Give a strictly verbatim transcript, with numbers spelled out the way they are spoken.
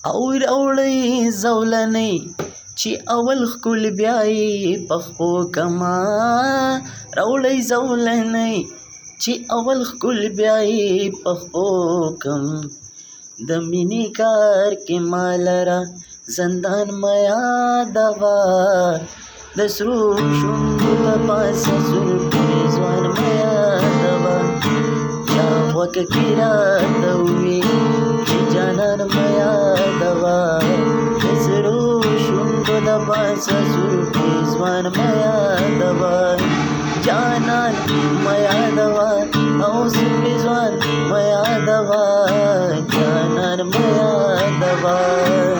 او راوړی زولنې چې اول ښکل بیا یې پخپو کما راوړی زولنې چې اول ښکل بیا یې پخپو کم د مینې کار کې ما لره زندان مه یادوه د سرو شونډو له پاسه زلفې ځوان مه یادوه چا غوږ کې راته وویل چې جانان مه یادوه د سرو شونډو له پاسه زلفې ځوان مه یادوه جانان مه یادوه او زلفې ځوان مه یادوه جانان مه یادوه